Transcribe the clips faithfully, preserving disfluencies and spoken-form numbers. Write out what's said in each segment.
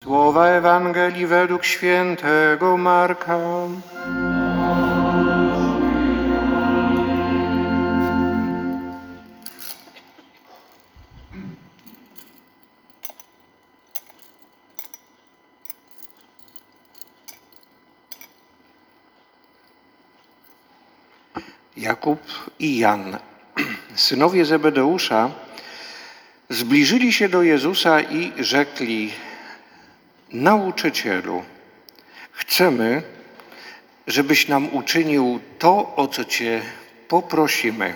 Słowa Ewangelii według świętego Marka. Jakub i Jan, synowie Zebedeusza, zbliżyli się do Jezusa i rzekli: Nauczycielu, chcemy, żebyś nam uczynił to, o co Cię poprosimy.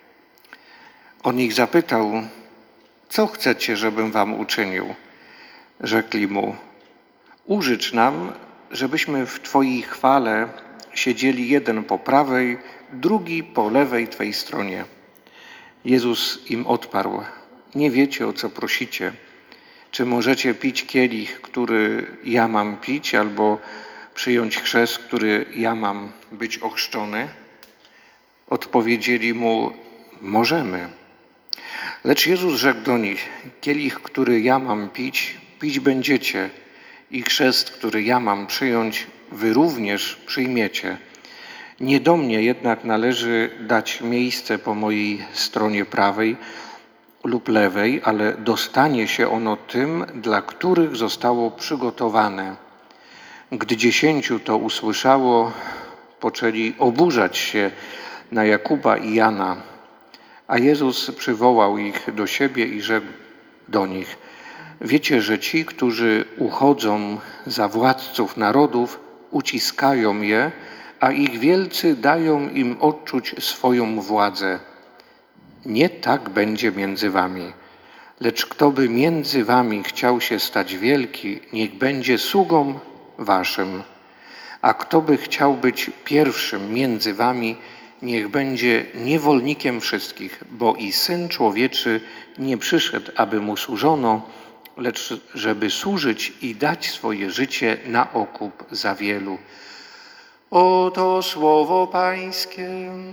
On ich zapytał: co chcecie, żebym wam uczynił? Rzekli mu: użycz nam, żebyśmy w Twojej chwale siedzieli jeden po prawej, drugi po lewej Twej stronie. Jezus im odparł: nie wiecie, o co prosicie. Czy możecie pić kielich, który ja mam pić, albo przyjąć chrzest, który ja mam być ochrzczony? Odpowiedzieli mu: możemy. Lecz Jezus rzekł do nich: kielich, który ja mam pić, pić będziecie, i chrzest, który ja mam przyjąć, wy również przyjmiecie. Nie do mnie jednak należy dać miejsce po mojej stronie prawej lub lewej, ale dostanie się ono tym, dla których zostało przygotowane. Gdy dziesięciu to usłyszało, poczęli oburzać się na Jakuba i Jana. A Jezus przywołał ich do siebie i rzekł do nich: wiecie, że ci, którzy uchodzą za władców narodów, uciskają je, a ich wielcy dają im odczuć swoją władzę. Nie tak będzie między wami. Lecz kto by między wami chciał się stać wielki, niech będzie sługą waszym. A kto by chciał być pierwszym między wami, niech będzie niewolnikiem wszystkich, bo i Syn Człowieczy nie przyszedł, aby mu służono, lecz żeby służyć i dać swoje życie na okup za wielu. Oto słowo Pańskie.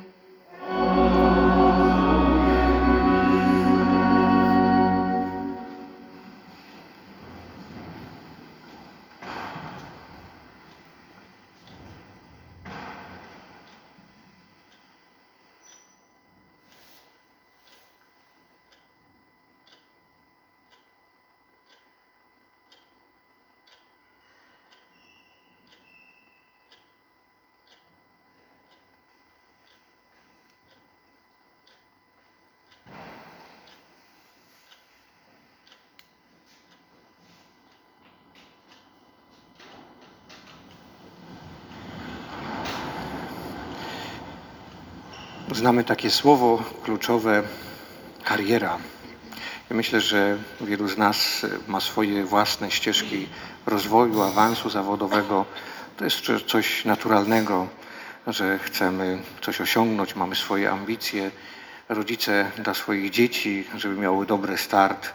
Znamy takie słowo kluczowe: kariera. Ja myślę, że wielu z nas ma swoje własne ścieżki rozwoju, awansu zawodowego. To jest coś naturalnego, że chcemy coś osiągnąć, mamy swoje ambicje. Rodzice dla swoich dzieci, żeby miały dobry start,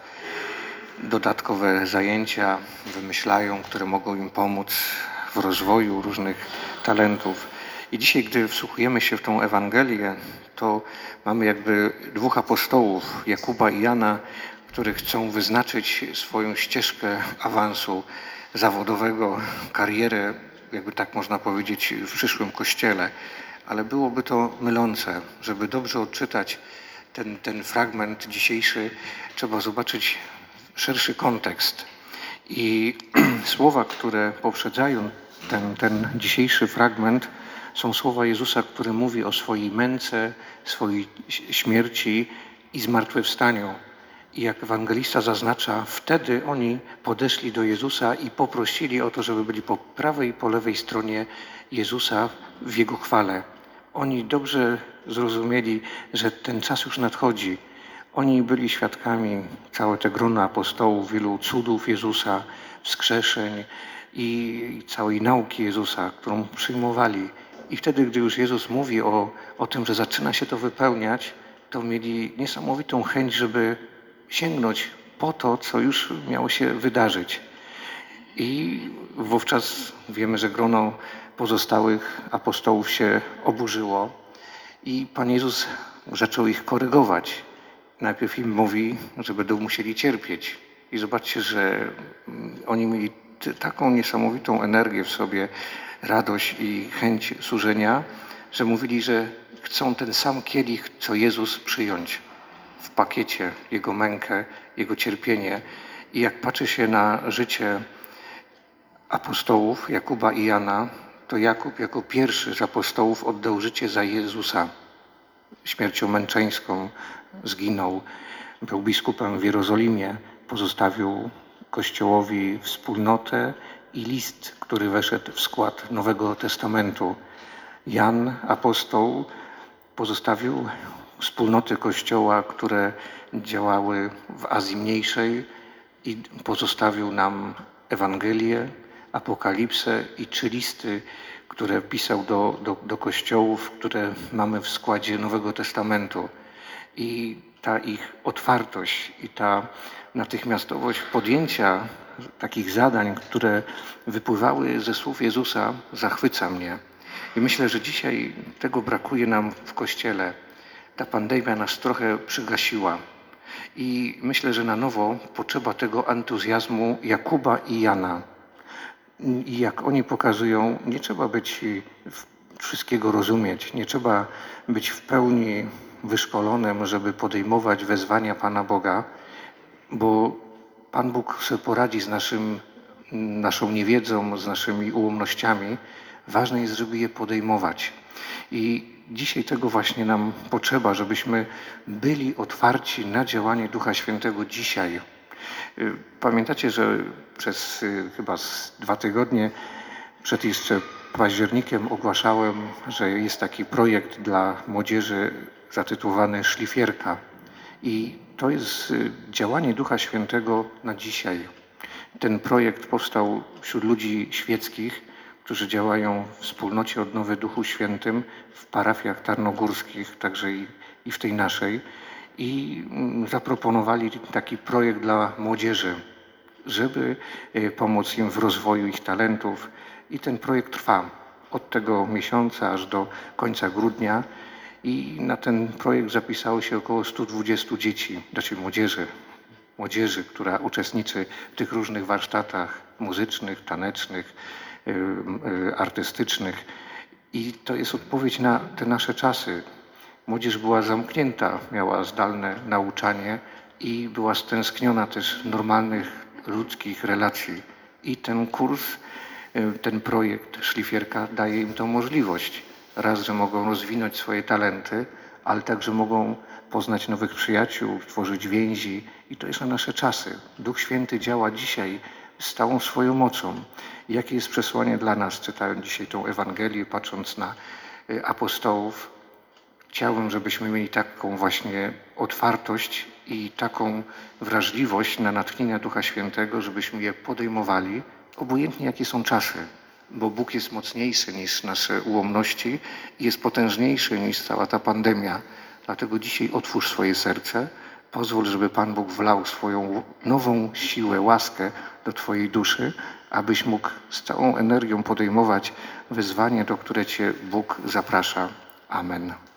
dodatkowe zajęcia wymyślają, które mogą im pomóc w rozwoju różnych talentów. I dzisiaj, gdy wsłuchujemy się w tą Ewangelię, to mamy jakby dwóch apostołów, Jakuba i Jana, którzy chcą wyznaczyć swoją ścieżkę awansu zawodowego, karierę, jakby tak można powiedzieć, w przyszłym Kościele. Ale byłoby to mylące. Żeby dobrze odczytać ten, ten fragment dzisiejszy, trzeba zobaczyć szerszy kontekst. I słowa, które poprzedzają ten, ten dzisiejszy fragment, są słowa Jezusa, który mówi o swojej męce, swojej śmierci i zmartwychwstaniu. I jak ewangelista zaznacza, wtedy oni podeszli do Jezusa i poprosili o to, żeby byli po prawej i po lewej stronie Jezusa w Jego chwale. Oni dobrze zrozumieli, że ten czas już nadchodzi. Oni byli świadkami, całe te grono apostołów, wielu cudów Jezusa, wskrzeszeń i całej nauki Jezusa, którą przyjmowali. I wtedy, gdy już Jezus mówi o, o tym, że zaczyna się to wypełniać, to mieli niesamowitą chęć, żeby sięgnąć po to, co już miało się wydarzyć. I wówczas wiemy, że grono pozostałych apostołów się oburzyło i Pan Jezus zaczął ich korygować. Najpierw im mówi, że będą musieli cierpieć. I zobaczcie, że oni mieli t- taką niesamowitą energię w sobie, radość i chęć służenia, że mówili, że chcą ten sam kielich, co Jezus, przyjąć w pakiecie, Jego mękę, Jego cierpienie. I jak patrzy się na życie apostołów Jakuba i Jana, to Jakub jako pierwszy z apostołów oddał życie za Jezusa. Śmiercią męczeńską zginął. Był biskupem w Jerozolimie. Pozostawił Kościołowi wspólnotę i list, który weszedł w skład Nowego Testamentu. Jan, apostoł, pozostawił wspólnoty Kościoła, które działały w Azji Mniejszej i pozostawił nam Ewangelię, Apokalipsę i trzy listy, które pisał do, do, do kościołów, które mamy w składzie Nowego Testamentu. I ta ich otwartość i ta natychmiastowość podjęcia takich zadań, które wypływały ze słów Jezusa, zachwyca mnie. I myślę, że dzisiaj tego brakuje nam w Kościele. Ta pandemia nas trochę przygasiła. I myślę, że na nowo potrzeba tego entuzjazmu Jakuba i Jana. I jak oni pokazują, nie trzeba być wszystkiego rozumieć, nie trzeba być w pełni wyszkolonym, żeby podejmować wezwania Pana Boga, bo Pan Bóg sobie poradzi z naszym, naszą niewiedzą, z naszymi ułomnościami. Ważne jest, żeby je podejmować. I dzisiaj tego właśnie nam potrzeba, żebyśmy byli otwarci na działanie Ducha Świętego dzisiaj. Pamiętacie, że przez chyba z dwa tygodnie przed jeszcze październikiem ogłaszałem, że jest taki projekt dla młodzieży zatytułowany Szlifierka. I to jest działanie Ducha Świętego na dzisiaj. Ten projekt powstał wśród ludzi świeckich, którzy działają w wspólnocie Odnowy Duchu Świętym w parafiach tarnogórskich, także i, i w tej naszej. I zaproponowali taki projekt dla młodzieży, żeby pomóc im w rozwoju ich talentów. I ten projekt trwa od tego miesiąca aż do końca grudnia. I na ten projekt zapisało się około stu dwudziestu dzieci, znaczy młodzieży, młodzieży, która uczestniczy w tych różnych warsztatach muzycznych, tanecznych, artystycznych. I to jest odpowiedź na te nasze czasy. Młodzież była zamknięta, miała zdalne nauczanie i była stęskniona też normalnych ludzkich relacji. I ten kurs, ten projekt Szlifierka daje im tą możliwość. Raz, że mogą rozwinąć swoje talenty, ale także mogą poznać nowych przyjaciół, tworzyć więzi. I to jest na nasze czasy. Duch Święty działa dzisiaj z całą swoją mocą. Jakie jest przesłanie dla nas, czytając dzisiaj tą Ewangelię, patrząc na apostołów? Chciałbym, żebyśmy mieli taką właśnie otwartość i taką wrażliwość na natchnienia Ducha Świętego, żebyśmy je podejmowali, obojętnie jakie są czasy, bo Bóg jest mocniejszy niż nasze ułomności i jest potężniejszy niż cała ta pandemia. Dlatego dzisiaj otwórz swoje serce, pozwól, żeby Pan Bóg wlał swoją nową siłę, łaskę do Twojej duszy, abyś mógł z całą energią podejmować wyzwanie, do które Cię Bóg zaprasza. Amen.